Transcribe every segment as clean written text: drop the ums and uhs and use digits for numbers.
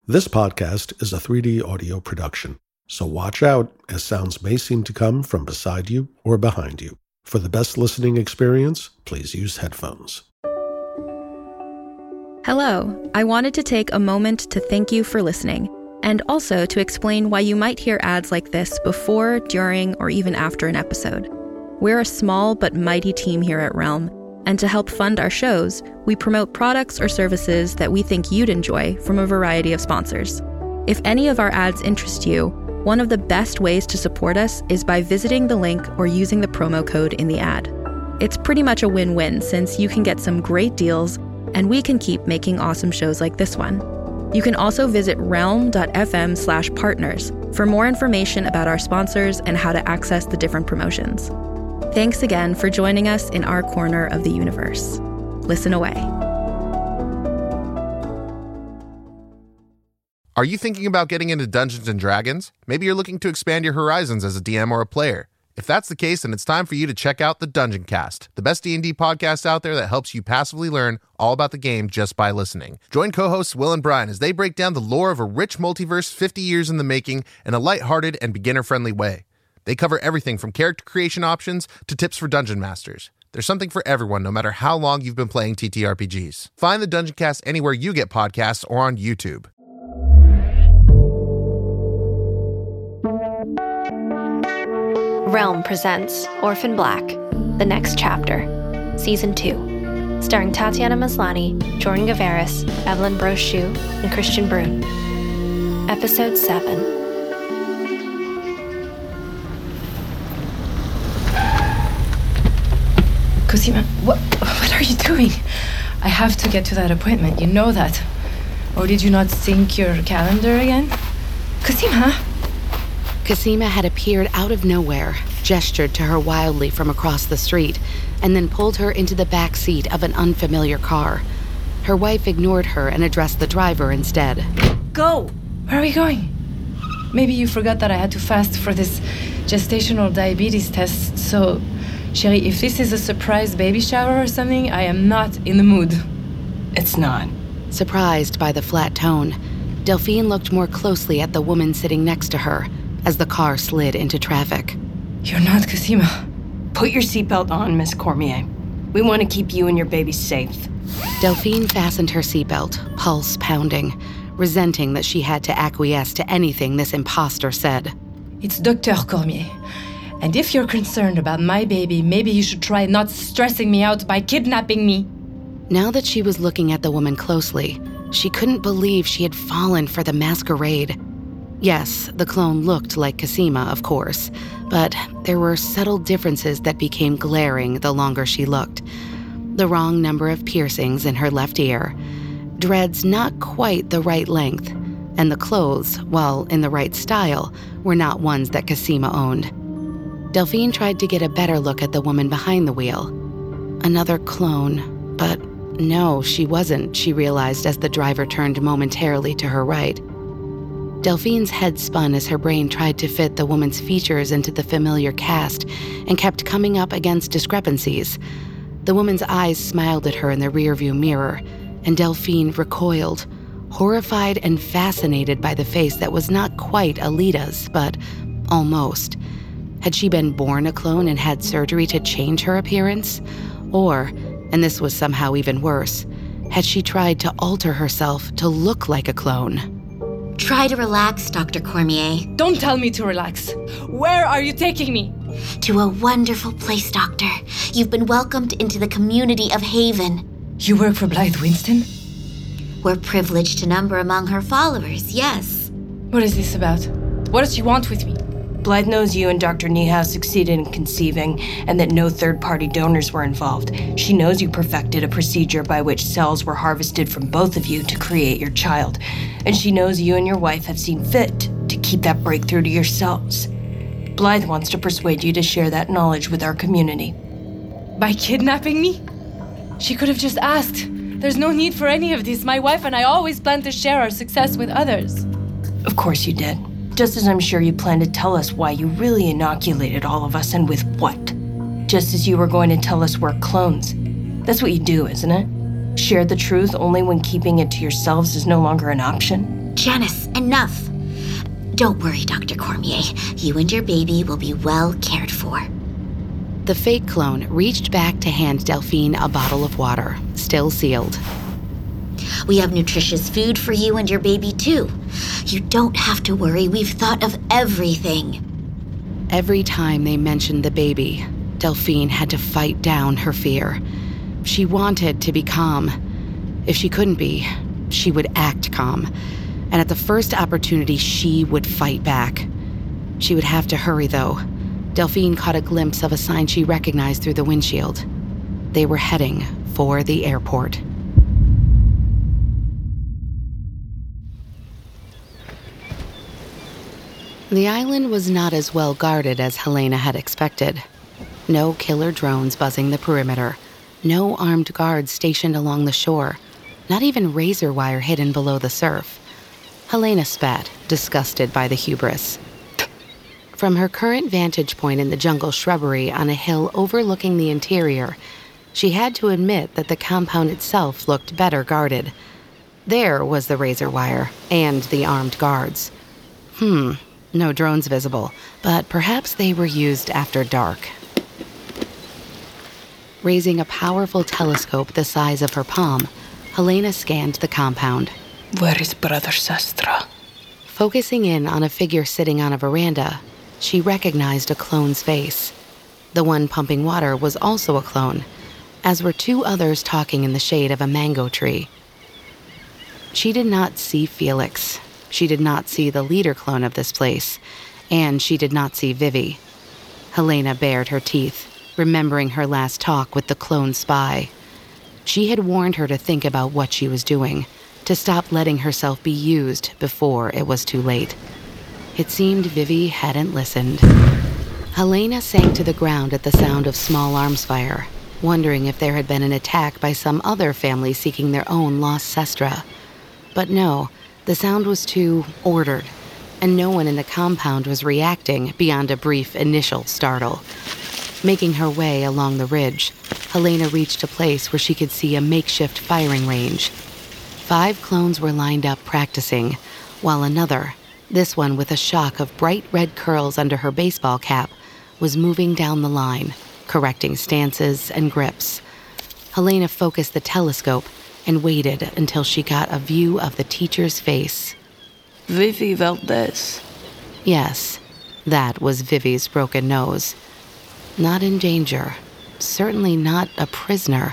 This podcast is a 3D audio production, so watch out as sounds may seem to come from beside you or behind you. For the best listening experience, please use headphones. Hello, I wanted to take a moment to thank you for listening, and also to explain why you might hear ads like this before, during, or even after an episode. We're a small but mighty team here at Realm, and to help fund our shows, we promote products or services that we think you'd enjoy from a variety of sponsors. If any of our ads interest you, one of the best ways to support us is by visiting the link or using the promo code in the ad. It's pretty much a win-win since you can get some great deals and we can keep making awesome shows like this one. You can also visit realm.fm/partners for more information about our sponsors and how to access the different promotions. Thanks again for joining us in our corner of the universe. Listen away. Are you thinking about getting into Dungeons & Dragons? Maybe you're looking to expand your horizons as a DM or a player. If that's the case, then it's time for you to check out the Dungeon Cast, the best D&D podcast out there that helps you passively learn all about the game just by listening. Join co-hosts Will and Brian as they break down the lore of a rich multiverse 50 years in the making in a lighthearted and beginner-friendly way. They cover everything from character creation options to tips for dungeon masters. There's something for everyone, no matter how long you've been playing TTRPGs. Find the Dungeon Cast anywhere you get podcasts or on YouTube. Realm presents Orphan Black, The Next Chapter, Season 2, starring Tatiana Maslany, Jordan Gavaris, Evelyn Brochu, and Christian Brune. Episode 7. Cosima, what are you doing? I have to get to that appointment, you know that. Or did you not sync your calendar again? Cosima! Cosima had appeared out of nowhere, gestured to her wildly from across the street, and then pulled her into the back seat of an unfamiliar car. Her wife ignored her and addressed the driver instead. Go! Where are we going? Maybe you forgot that I had to fast for this gestational diabetes test, so... Sherry, if this is a surprise baby shower or something, I am not in the mood. It's not. Surprised by the flat tone, Delphine looked more closely at the woman sitting next to her as the car slid into traffic. You're not Cosima. Put your seatbelt on, Miss Cormier. We want to keep you and your baby safe. Delphine fastened her seatbelt, pulse pounding, resenting that she had to acquiesce to anything this imposter said. It's Dr. Cormier. And if you're concerned about my baby, maybe you should try not stressing me out by kidnapping me. Now that she was looking at the woman closely, she couldn't believe she had fallen for the masquerade. Yes, the clone looked like Cosima, of course, but there were subtle differences that became glaring the longer she looked. The wrong number of piercings in her left ear, dreads not quite the right length, and the clothes, while in the right style, were not ones that Cosima owned. Delphine tried to get a better look at the woman behind the wheel. Another clone, but no, she wasn't, she realized as the driver turned momentarily to her right. Delphine's head spun as her brain tried to fit the woman's features into the familiar cast and kept coming up against discrepancies. The woman's eyes smiled at her in the rearview mirror, and Delphine recoiled, horrified and fascinated by the face that was not quite Alita's, but almost. Had she been born a clone and had surgery to change her appearance? Or, and this was somehow even worse, had she tried to alter herself to look like a clone? Try to relax, Dr. Cormier. Don't tell me to relax. Where are you taking me? To a wonderful place, Doctor. You've been welcomed into the community of Haven. You work for Blythe Winston? We're privileged to number among her followers, yes. What is this about? What does she want with me? Blythe knows you and Dr. Niehaus succeeded in conceiving and that no third-party donors were involved. She knows you perfected a procedure by which cells were harvested from both of you to create your child. And she knows you and your wife have seen fit to keep that breakthrough to yourselves. Blythe wants to persuade you to share that knowledge with our community. By kidnapping me? She could have just asked. There's no need for any of this. My wife and I always plan to share our success with others. Of course you did. Just as I'm sure you plan to tell us why you really inoculated all of us and with what. Just as you were going to tell us we're clones. That's what you do, isn't it? Share the truth only when keeping it to yourselves is no longer an option. Janice, enough. Don't worry, Dr. Cormier. You and your baby will be well cared for. The fake clone reached back to hand Delphine a bottle of water, still sealed. We have nutritious food for you and your baby, too. You don't have to worry. We've thought of everything. Every time they mentioned the baby, Delphine had to fight down her fear. She wanted to be calm. If she couldn't be, she would act calm. And at the first opportunity, she would fight back. She would have to hurry, though. Delphine caught a glimpse of a sign she recognized through the windshield. They were heading for the airport. The island was not as well guarded as Helena had expected. No killer drones buzzing the perimeter. No armed guards stationed along the shore. Not even razor wire hidden below the surf. Helena spat, disgusted by the hubris. From her current vantage point in the jungle shrubbery on a hill overlooking the interior, she had to admit that the compound itself looked better guarded. There was the razor wire and the armed guards. No drones visible, but perhaps they were used after dark. Raising a powerful telescope the size of her palm, Helena scanned the compound. Where is Brother Sestra? Focusing in on a figure sitting on a veranda, she recognized a clone's face. The one pumping water was also a clone, as were two others talking in the shade of a mango tree. She did not see Felix. She did not see the leader clone of this place, and she did not see Vivi. Helena bared her teeth, remembering her last talk with the clone spy. She had warned her to think about what she was doing, to stop letting herself be used before it was too late. It seemed Vivi hadn't listened. Helena sank to the ground at the sound of small arms fire, wondering if there had been an attack by some other family seeking their own lost Sestra. But no, the sound was too ordered, and no one in the compound was reacting beyond a brief initial startle. Making her way along the ridge, Helena reached a place where she could see a makeshift firing range. 5 clones were lined up practicing, while another, this one with a shock of bright red curls under her baseball cap, was moving down the line, correcting stances and grips. Helena focused the telescope and waited until she got a view of the teacher's face. Vivi Valdez. Yes, that was Vivi's broken nose. Not in danger. Certainly not a prisoner.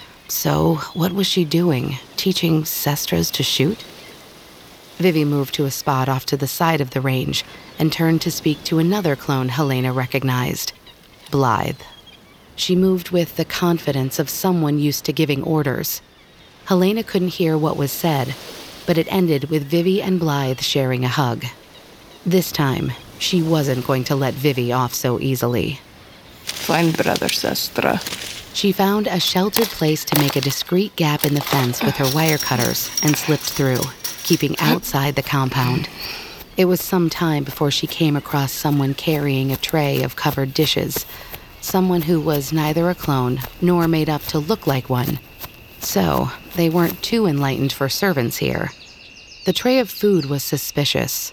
So what was she doing? Teaching Sestras to shoot? Vivi moved to a spot off to the side of the range and turned to speak to another clone Helena recognized, Blythe. She moved with the confidence of someone used to giving orders. Helena couldn't hear what was said, but it ended with Vivi and Blythe sharing a hug. This time, she wasn't going to let Vivi off so easily. Find Brother Sestra. She found a sheltered place to make a discreet gap in the fence with her wire cutters and slipped through, keeping outside the compound. It was some time before she came across someone carrying a tray of covered dishes, someone who was neither a clone nor made up to look like one. So, they weren't too enlightened for servants here. The tray of food was suspicious.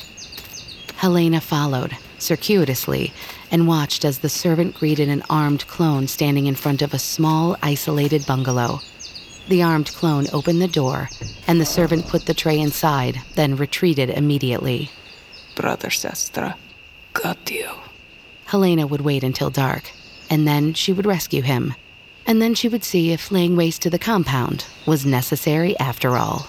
Helena followed, circuitously, and watched as the servant greeted an armed clone standing in front of a small, isolated bungalow. The armed clone opened the door, and the servant put the tray inside, then retreated immediately. Brother Sestra, got you. Helena would wait until dark, and then she would rescue him. And then she would see if laying waste to the compound was necessary after all.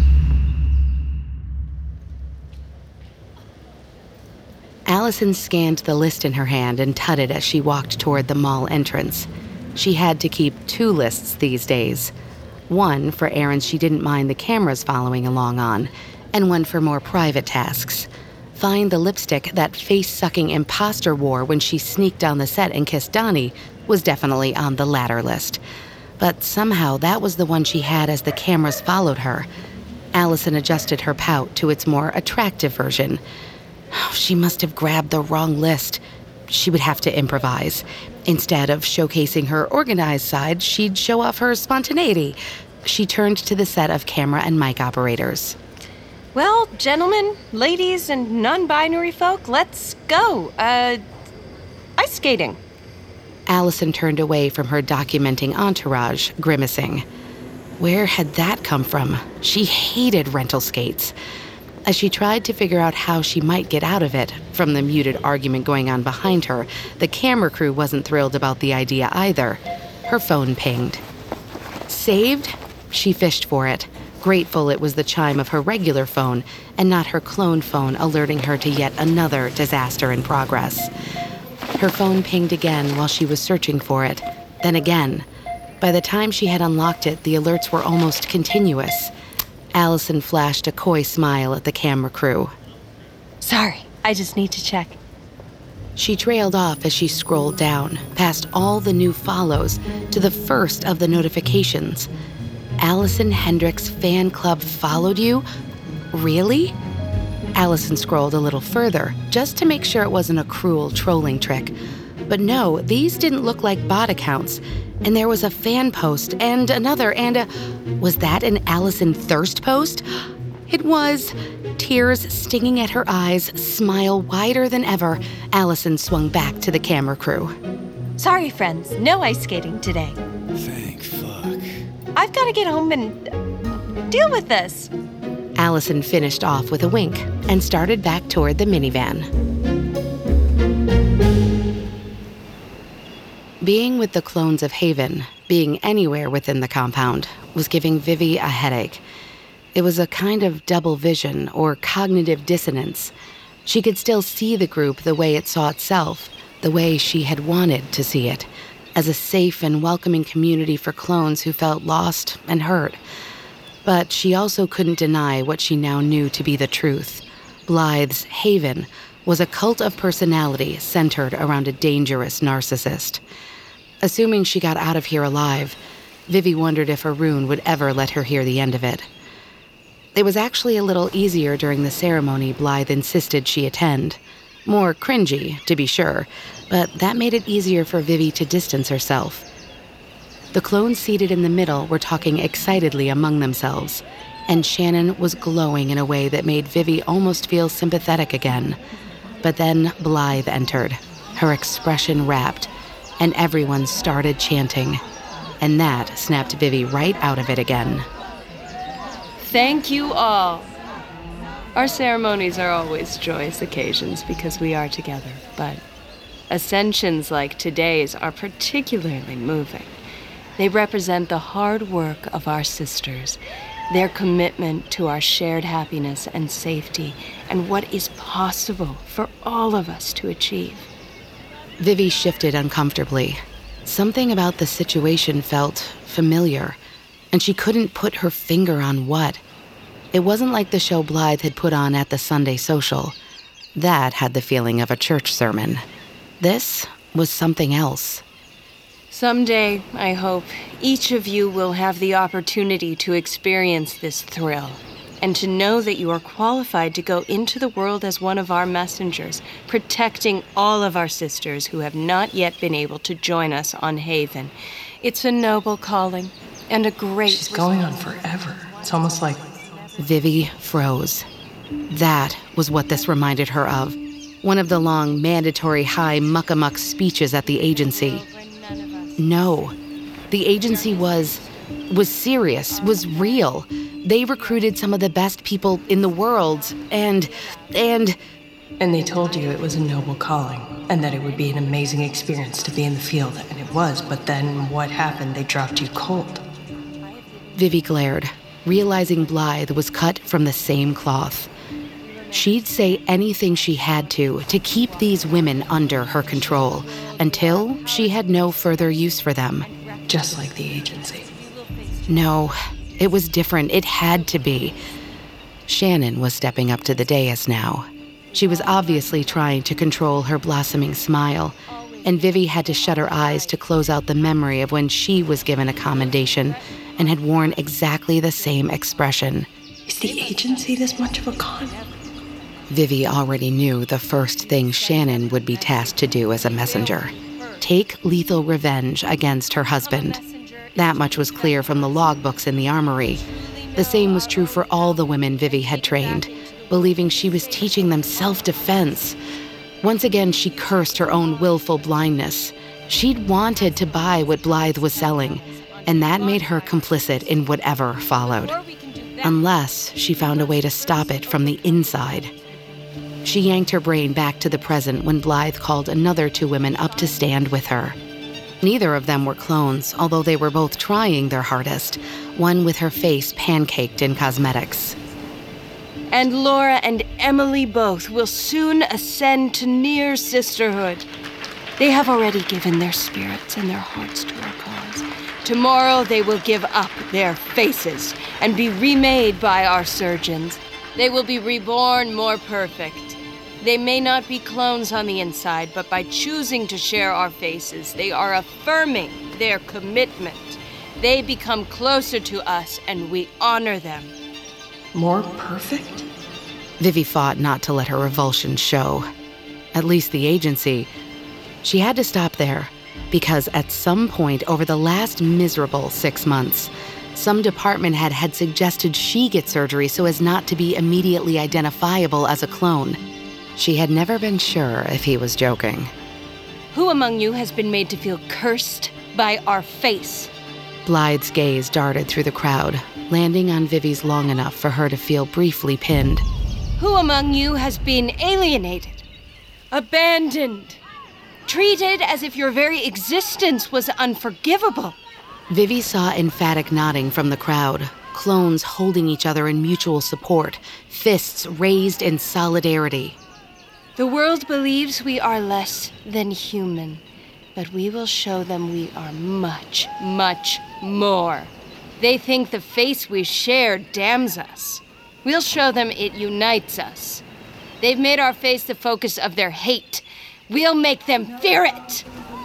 Allison scanned the list in her hand and tutted as she walked toward the mall entrance. She had to keep 2 lists these days. One for errands she didn't mind the cameras following along on, and one for more private tasks. Find the lipstick that face-sucking imposter wore when she sneaked on the set and kissed Donnie was definitely on the latter list. But somehow that was the one she had as the cameras followed her. Allison adjusted her pout to its more attractive version. She must have grabbed the wrong list. She would have to improvise. Instead of showcasing her organized side, she'd show off her spontaneity. She turned to the set of camera and mic operators. Well, gentlemen, ladies, and non-binary folk, let's go. Ice skating. Allison turned away from her documenting entourage, grimacing. Where had that come from? She hated rental skates. As she tried to figure out how she might get out of it, from the muted argument going on behind her, the camera crew wasn't thrilled about the idea either. Her phone pinged. Saved? She fished for it, grateful it was the chime of her regular phone and not her clone phone alerting her to yet another disaster in progress. Her phone pinged again while she was searching for it, then again. By the time she had unlocked it, the alerts were almost continuous. Allison flashed a coy smile at the camera crew. Sorry, I just need to check. She trailed off as she scrolled down, past all the new follows, to the first of the notifications. Allison Hendricks fan club followed you? Really? Allison scrolled a little further, just to make sure it wasn't a cruel trolling trick. But no, these didn't look like bot accounts. And there was a fan post, and another, and a... Was that an Allison Thirst post? It was. Tears stinging at her eyes, smile wider than ever, Allison swung back to the camera crew. Sorry, friends, no ice skating today. Thank fuck. I've got to get home and deal with this. Allison finished off with a wink and started back toward the minivan. Being with the clones of Haven, being anywhere within the compound, was giving Vivi a headache. It was a kind of double vision or cognitive dissonance. She could still see the group the way it saw itself, the way she had wanted to see it, as a safe and welcoming community for clones who felt lost and hurt. But she also couldn't deny what she now knew to be the truth. Blythe's Haven was a cult of personality centered around a dangerous narcissist. Assuming she got out of here alive, Vivi wondered if Arun would ever let her hear the end of it. It was actually a little easier during the ceremony Blythe insisted she attend. More cringy, to be sure, but that made it easier for Vivi to distance herself. The clones seated in the middle were talking excitedly among themselves, and Shannon was glowing in a way that made Vivi almost feel sympathetic again. But then Blythe entered, her expression rapt, and everyone started chanting. And that snapped Vivi right out of it again. Thank you all. Our ceremonies are always joyous occasions because we are together, but ascensions like today's are particularly moving. They represent the hard work of our sisters, their commitment to our shared happiness and safety, and what is possible for all of us to achieve. Vivi shifted uncomfortably. Something about the situation felt familiar, and she couldn't put her finger on what. It wasn't like the show Blythe had put on at the Sunday social. That had the feeling of a church sermon. This was something else. Someday, I hope, each of you will have the opportunity to experience this thrill, and to know that you are qualified to go into the world as one of our messengers, protecting all of our sisters who have not yet been able to join us on Haven. It's a noble calling, and a great... She's going on forever. It's almost like... Vivi froze. That was what this reminded her of. One of the long, mandatory high muck-a-muck speeches at the agency. No. The agency was serious, was real. They recruited some of the best people in the world, and they told you it was a noble calling, and that it would be an amazing experience to be in the field, and it was, but then what happened? They dropped you cold. Vivi glared, realizing Blythe was cut from the same cloth. She'd say anything she had to keep these women under her control, until she had no further use for them. Just like the agency. No, it was different. It had to be. Shannon was stepping up to the dais now. She was obviously trying to control her blossoming smile, and Vivi had to shut her eyes to close out the memory of when she was given a commendation and had worn exactly the same expression. Is the agency this much of a con? Vivi already knew the first thing Shannon would be tasked to do as a messenger. Take lethal revenge against her husband. That much was clear from the logbooks in the armory. The same was true for all the women Vivi had trained, believing she was teaching them self-defense. Once again, she cursed her own willful blindness. She'd wanted to buy what Blythe was selling, and that made her complicit in whatever followed, unless she found a way to stop it from the inside. She yanked her brain back to the present when Blythe called another 2 women up to stand with her. Neither of them were clones, although they were both trying their hardest, one with her face pancaked in cosmetics. And Laura and Emily both will soon ascend to near sisterhood. They have already given their spirits and their hearts to our cause. Tomorrow they will give up their faces and be remade by our surgeons. They will be reborn more perfect. They may not be clones on the inside, but by choosing to share our faces, they are affirming their commitment. They become closer to us, and we honor them. More perfect? Vivi fought not to let her revulsion show. At least the agency. She had to stop there, because at some point over the last miserable 6 months, some department head had suggested she get surgery so as not to be immediately identifiable as a clone. She had never been sure if he was joking. Who among you has been made to feel cursed by our face? Blythe's gaze darted through the crowd, landing on Vivi's long enough for her to feel briefly pinned. Who among you has been alienated, abandoned, treated as if your very existence was unforgivable? Vivi saw emphatic nodding from the crowd, clones holding each other in mutual support, fists raised in solidarity. The world believes we are less than human, but we will show them we are much, much more. They think the face we share damns us. We'll show them it unites us. They've made our face the focus of their hate. We'll make them fear it.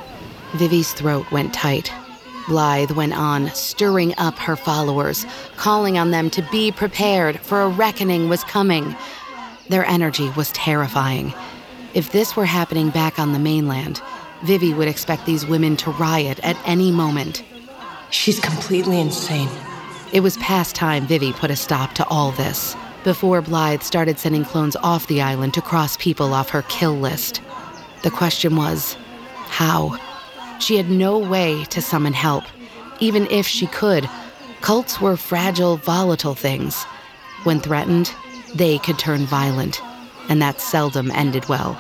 Vivi's throat went tight. Blythe went on, stirring up her followers, calling on them to be prepared, for a reckoning was coming. Their energy was terrifying. If this were happening back on the mainland, Vivi would expect these women to riot at any moment. She's completely insane. It was past time Vivi put a stop to all this, before Blythe started sending clones off the island to cross people off her kill list. The question was, how? She had no way to summon help. Even if she could, cults were fragile, volatile things. When threatened, they could turn violent, and that seldom ended well.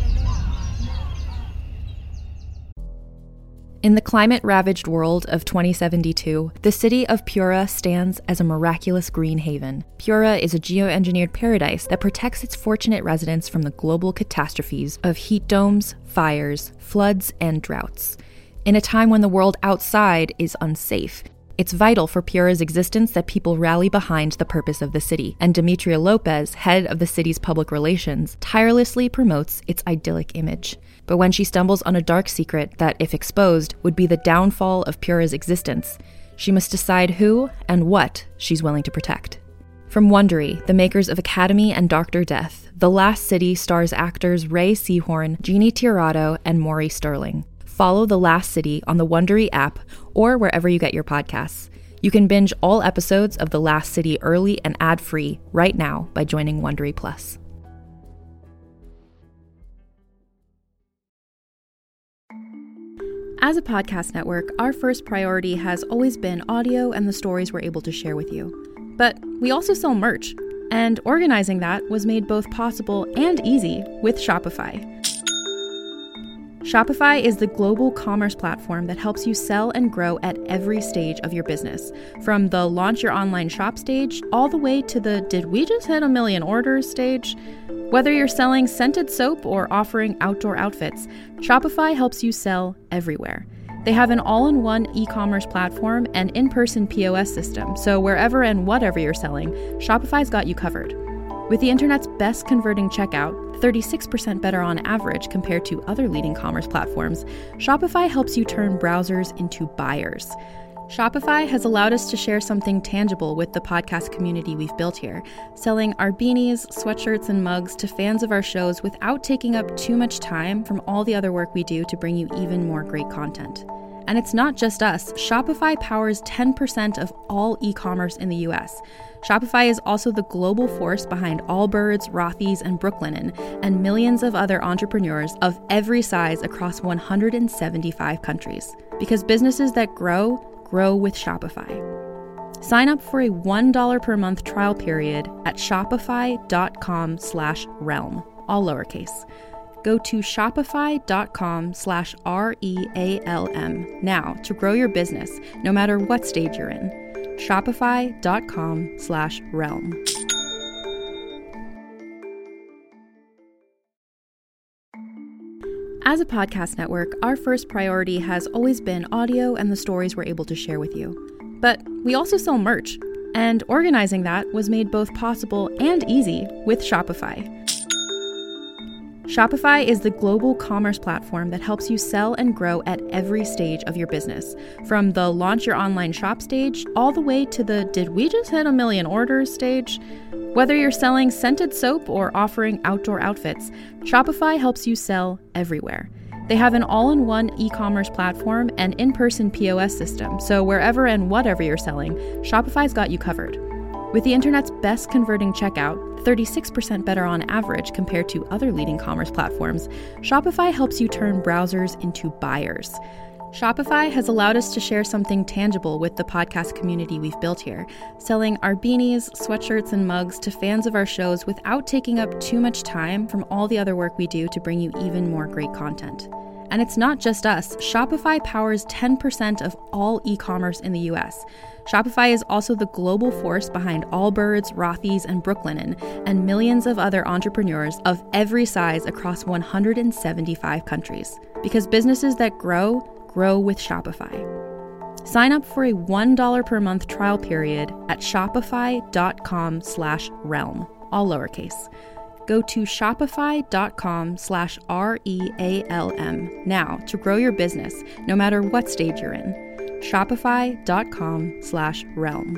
In the climate-ravaged world of 2072, the city of Pura stands as a miraculous green haven. Pura is a geoengineered paradise that protects its fortunate residents from the global catastrophes of heat domes, fires, floods, and droughts. In a time when the world outside is unsafe, it's vital for Pura's existence that people rally behind the purpose of the city, and Demetria Lopez, head of the city's public relations, tirelessly promotes its idyllic image. But when she stumbles on a dark secret that, if exposed, would be the downfall of Pura's existence, she must decide who and what she's willing to protect. From Wondery, the makers of Academy and Dr. Death, The Last City stars actors Ray Seahorn, Jeannie Tirado, and Maury Sterling. Follow The Last City on the Wondery app or wherever you get your podcasts. You can binge all episodes of The Last City early and ad-free right now by joining Wondery Plus. As a podcast network, our first priority has always been audio and the stories we're able to share with you. But we also sell merch, and organizing that was made both possible and easy with Shopify. Shopify is the global commerce platform that helps you sell and grow at every stage of your business, from the launch your online shop stage all the way to the did we just hit 1 million orders stage. Whether you're selling scented soap or offering outdoor outfits, Shopify helps you sell everywhere. They have an all-in-one e-commerce platform and in-person POS system, so wherever and whatever you're selling, Shopify's got you covered. With the internet's best converting checkout, 36% better on average compared to other leading commerce platforms, Shopify helps you turn browsers into buyers. Shopify has allowed us to share something tangible with the podcast community we've built here, selling our beanies, sweatshirts, and mugs to fans of our shows without taking up too much time from all the other work we do to bring you even more great content. And it's not just us. Shopify powers 10% of all e-commerce in the US. Shopify is also the global force behind Allbirds, Rothy's, and Brooklinen, and millions of other entrepreneurs of every size across 175 countries. Because businesses that grow with Shopify. Sign up for a $1 per month trial period at shopify.com/realm, all lowercase. Go to shopify.com/REALM now to grow your business, no matter what stage you're in. Shopify.com/realm. As a podcast network, our first priority has always been audio and the stories we're able to share with you. But we also sell merch, and organizing that was made both possible and easy with Shopify. Shopify is the global commerce platform that helps you sell and grow at every stage of your business, from the launch your online shop stage all the way to the did we just hit 1 million orders stage. Whether you're selling scented soap or offering outdoor outfits, Shopify helps you sell everywhere. They have an all-in-one e-commerce platform and in-person POS system, so wherever and whatever you're selling, Shopify's got you covered. With the internet's best converting checkout, 36% better on average compared to other leading commerce platforms, Shopify helps you turn browsers into buyers. Shopify has allowed us to share something tangible with the podcast community we've built here, selling our beanies, sweatshirts, and mugs to fans of our shows without taking up too much time from all the other work we do to bring you even more great content. And it's not just us. Shopify powers 10% of all e-commerce in the US. Shopify is also the global force behind Allbirds, Rothy's, and Brooklinen, and millions of other entrepreneurs of every size across 175 countries. Because businesses that grow with Shopify. Sign up for a $1 per month trial period at shopify.com/realm, all lowercase. Go to shopify.com/REALM now to grow your business, no matter what stage you're in. Shopify.com/realm.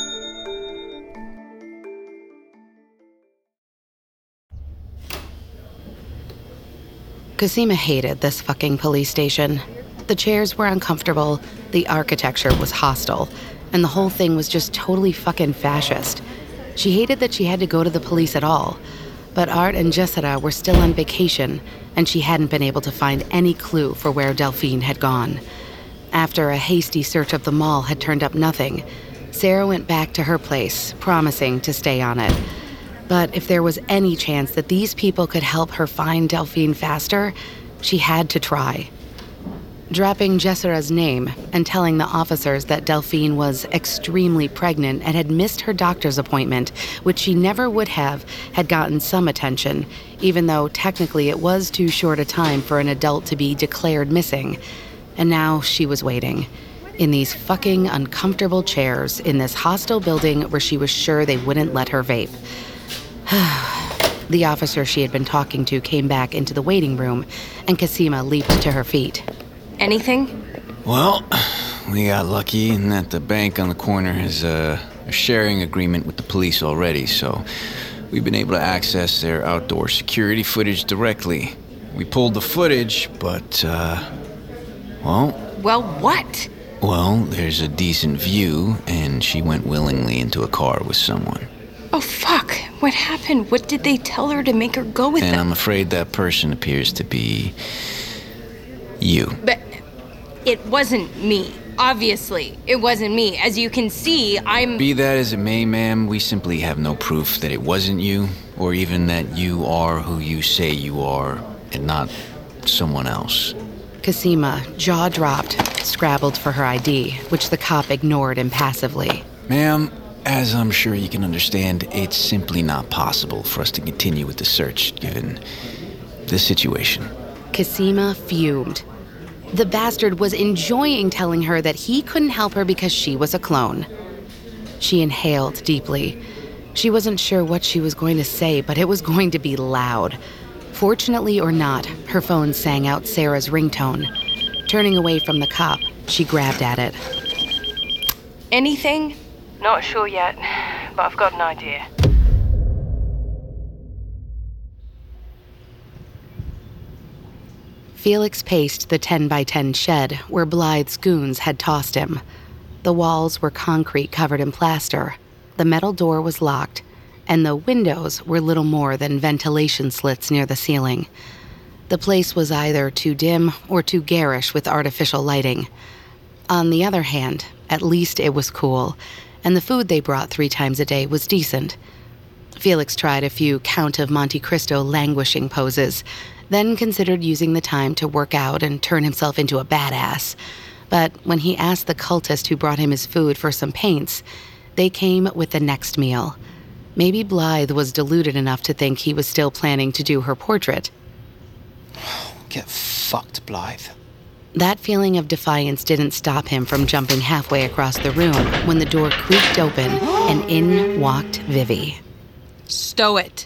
Cosima hated this fucking police station. The chairs were uncomfortable, the architecture was hostile, and the whole thing was just totally fucking fascist. She hated that she had to go to the police at all. But Art and Jessica were still on vacation, and she hadn't been able to find any clue for where Delphine had gone. After a hasty search of the mall had turned up nothing, Sarah went back to her place, promising to stay on it. But if there was any chance that these people could help her find Delphine faster, she had to try. Dropping Jessera's name and telling the officers that Delphine was extremely pregnant and had missed her doctor's appointment, which she never would have, had gotten some attention, even though technically it was too short a time for an adult to be declared missing. And now she was waiting, in these fucking uncomfortable chairs in this hostile building where she was sure they wouldn't let her vape. The officer she had been talking to came back into the waiting room, and Cosima leaped to her feet. Anything? Well, we got lucky in that the bank on the corner has a sharing agreement with the police already, so we've been able to access their outdoor security footage directly. We pulled the footage, but, well... Well, what? Well, there's a decent view, and she went willingly into a car with someone. Oh, fuck. What happened? What did they tell her to make her go with them? And I'm afraid that person appears to be... you. But it wasn't me. Obviously, it wasn't me. As you can see, I'm... Be that as it may, ma'am, we simply have no proof that it wasn't you, or even that you are who you say you are, and not someone else. Cosima, jaw dropped, scrabbled for her ID, which the cop ignored impassively. Ma'am, as I'm sure you can understand, it's simply not possible for us to continue with the search, given the situation. Cosima fumed. The bastard was enjoying telling her that he couldn't help her because she was a clone. She inhaled deeply. She wasn't sure what she was going to say, but it was going to be loud. Fortunately or not, her phone sang out Sarah's ringtone. Turning away from the cop, she grabbed at it. Anything? Not sure yet, but I've got an idea. Felix paced the 10-by-10 shed where Blythe's goons had tossed him. The walls were concrete covered in plaster, the metal door was locked, and the windows were little more than ventilation slits near the ceiling. The place was either too dim or too garish with artificial lighting. On the other hand, at least it was cool, and the food they brought 3 times a day was decent. Felix tried a few Count of Monte Cristo languishing poses, then considered using the time to work out and turn himself into a badass. But when he asked the cultist who brought him his food for some paints, they came with the next meal. Maybe Blythe was deluded enough to think he was still planning to do her portrait. Get fucked, Blythe. That feeling of defiance didn't stop him from jumping halfway across the room when the door creaked open and in walked Vivi. Stow it.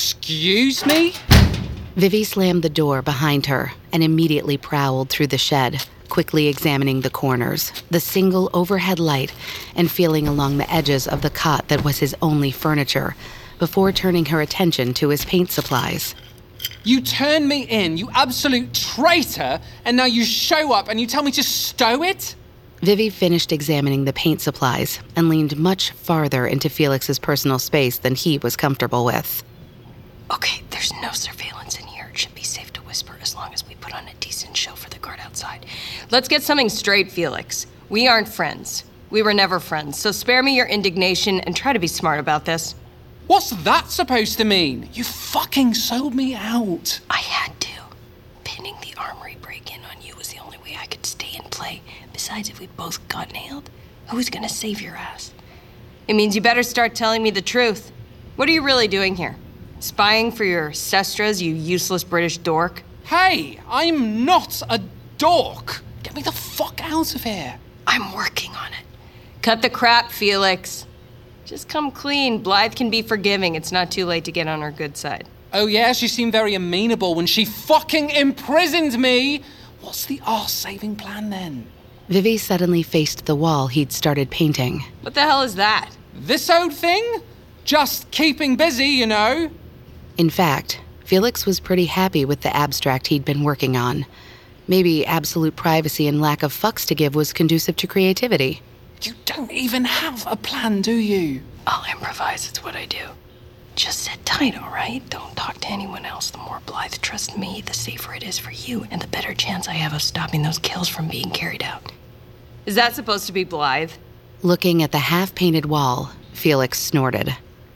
Excuse me? Vivi slammed the door behind her and immediately prowled through the shed, quickly examining the corners, the single overhead light, and feeling along the edges of the cot that was his only furniture, before turning her attention to his paint supplies. You turned me in, you absolute traitor, and now you show up and you tell me to stow it? Vivi finished examining the paint supplies and leaned much farther into Felix's personal space than he was comfortable with. Okay, there's no surveillance in here. It should be safe to whisper as long as we put on a decent show for the guard outside. Let's get something straight, Felix. We aren't friends. We were never friends, so spare me your indignation and try to be smart about this. What's that supposed to mean? You fucking sold me out. I had to. Pinning the armory break-in on you was the only way I could stay in play. Besides, if we both got nailed, who's gonna save your ass? It means you better start telling me the truth. What are you really doing here? Spying for your sestras, you useless British dork? Hey, I'm not a dork. Get me the fuck out of here. I'm working on it. Cut the crap, Felix. Just come clean. Blythe can be forgiving. It's not too late to get on her good side. Oh yeah, she seemed very amenable when she fucking imprisoned me. What's the arse-saving plan then? Vivi suddenly faced the wall he'd started painting. What the hell is that? This old thing? Just keeping busy, you know. In fact, Felix was pretty happy with the abstract he'd been working on. Maybe absolute privacy and lack of fucks to give was conducive to creativity. You don't even have a plan, do you? I'll improvise, it's what I do. Just sit tight, all right? Don't talk to anyone else. The more Blythe trusts me, the safer it is for you, and the better chance I have of stopping those kills from being carried out. Is that supposed to be Blythe? Looking at the half-painted wall, Felix snorted.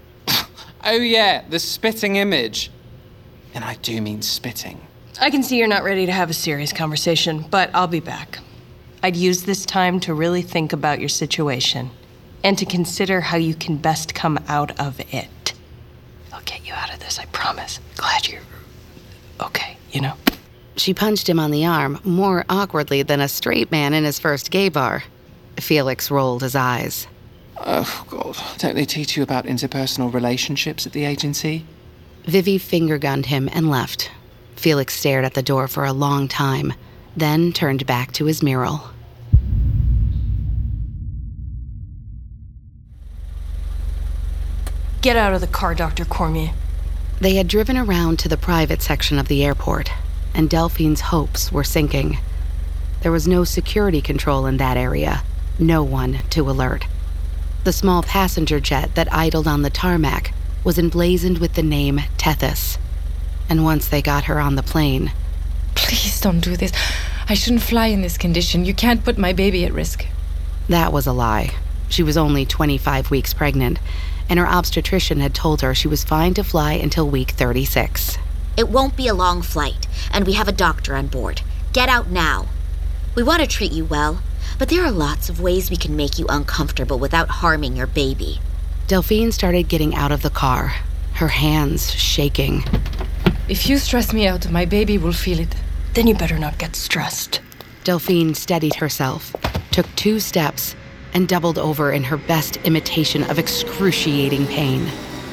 Oh yeah, the spitting image. And I do mean spitting. I can see you're not ready to have a serious conversation, but I'll be back. I'd use this time to really think about your situation and to consider how you can best come out of it. I'll get you out of this, I promise. Glad you're okay, you know? She punched him on the arm more awkwardly than a straight man in his first gay bar. Felix rolled his eyes. Oh, God. Don't they teach you about interpersonal relationships at the agency? Vivi finger-gunned him and left. Felix stared at the door for a long time, then turned back to his mural. Get out of the car, Dr. Cormier. They had driven around to the private section of the airport, and Delphine's hopes were sinking. There was no security control in that area, no one to alert. The small passenger jet that idled on the tarmac was emblazoned with the name Tethys. And once they got her on the plane... Please don't do this. I shouldn't fly in this condition. You can't put my baby at risk. That was a lie. She was only 25 weeks pregnant, and her obstetrician had told her she was fine to fly until week 36. It won't be a long flight, and we have a doctor on board. Get out now. We want to treat you well, but there are lots of ways we can make you uncomfortable without harming your baby. Delphine started getting out of the car, her hands shaking. If you stress me out, my baby will feel it. Then you better not get stressed. Delphine steadied herself, took 2 steps, and doubled over in her best imitation of excruciating pain.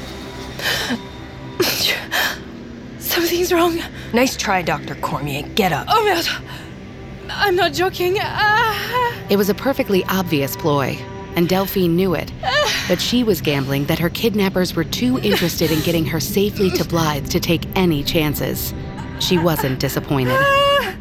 Something's wrong. Nice try, Dr. Cormier. Get up. Oh, merde. I'm not joking. It was a perfectly obvious ploy, and Delphine knew it. But she was gambling that her kidnappers were too interested in getting her safely to Blythe to take any chances. She wasn't disappointed.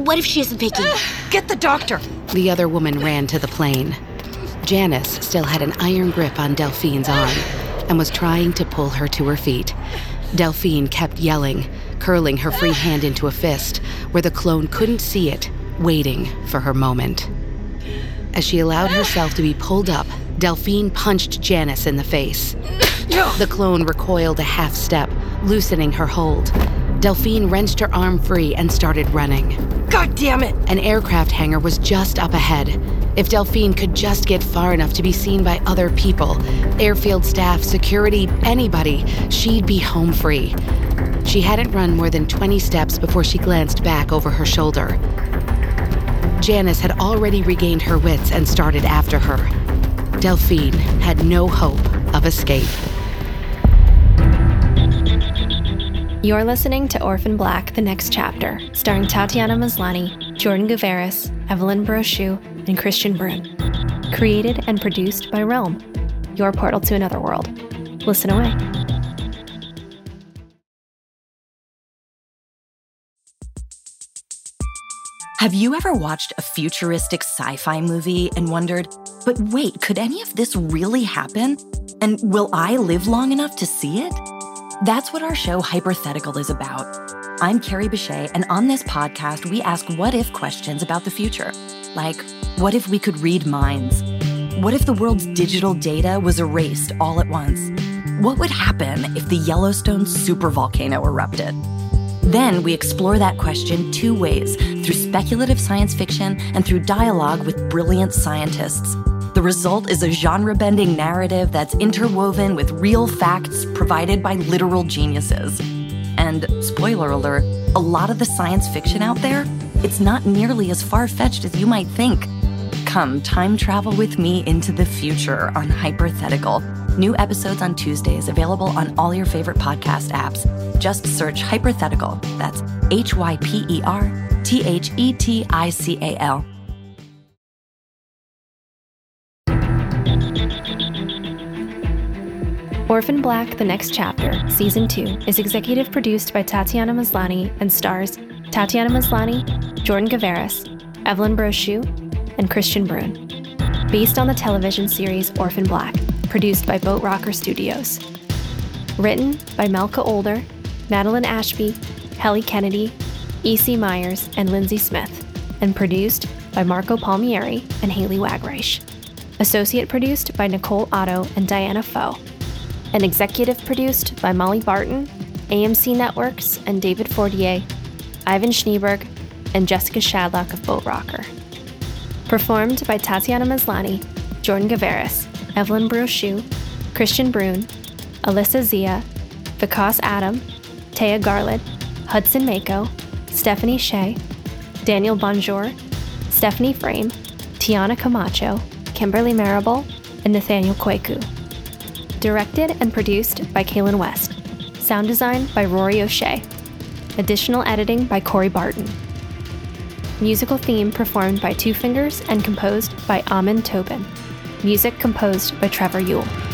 What if she isn't picking? Get the doctor! The other woman ran to the plane. Janice still had an iron grip on Delphine's arm and was trying to pull her to her feet. Delphine kept yelling, curling her free hand into a fist where the clone couldn't see it, waiting for her moment. As she allowed herself to be pulled up, Delphine punched Janice in the face. The clone recoiled a half step, loosening her hold. Delphine wrenched her arm free and started running. God damn it! An aircraft hangar was just up ahead. If Delphine could just get far enough to be seen by other people, airfield staff, security, anybody, she'd be home free. She hadn't run more than 20 steps before she glanced back over her shoulder. Janice had already regained her wits and started after her. Delphine had no hope of escape. You're listening to Orphan Black, The Next Chapter, starring Tatiana Maslany, Jordan Gavaris, Evelyn Brochu, and Christian Brun. Created and produced by Realm, your portal to another world. Listen away. Have you ever watched a futuristic sci-fi movie and wondered, but wait, could any of this really happen? And will I live long enough to see it? That's what our show Hypothetical is about. I'm Carrie Bechet, and on this podcast, we ask what-if questions about the future. Like, what if we could read minds? What if the world's digital data was erased all at once? What would happen if the Yellowstone supervolcano erupted? Then we explore that question two ways, through speculative science fiction and through dialogue with brilliant scientists. The result is a genre-bending narrative that's interwoven with real facts provided by literal geniuses. And, spoiler alert, a lot of the science fiction out there, it's not nearly as far-fetched as you might think. Come time travel with me into the future on Hypothetical. New episodes on Tuesdays, available on all your favorite podcast apps. Just search Hypothetical. That's HYPERTHETICAL. Orphan Black, The Next Chapter, Season 2, is executive produced by Tatiana Maslany and stars Tatiana Maslany, Jordan Gavaris, Evelyn Brochu, and Christian Brun. Based on the television series Orphan Black, produced by Boat Rocker Studios. Written by Melka Older, Madeline Ashby, Helly Kennedy, E.C. Myers, and Lindsay Smith, and produced by Marco Palmieri and Haley Wagreich. Associate produced by Nicole Otto and Diana Foe. And executive produced by Molly Barton, AMC Networks, and David Fortier, Ivan Schneeberg, and Jessica Shadlock of Boat Rocker. Performed by Tatiana Maslany, Jordan Gavaris, Evelyn Brochu, Christian Brun, Alyssa Zia, Vikas Adam, Taya Garland, Hudson Mako, Stephanie Shea, Daniel Bonjour, Stephanie Frame, Tiana Camacho, Kimberly Marable, and Nathaniel Kwaku. Directed and produced by Kaylin West. Sound design by Rory O'Shea. Additional editing by Corey Barton. Musical theme performed by Two Fingers and composed by Amin Tobin. Music composed by Trevor Yule.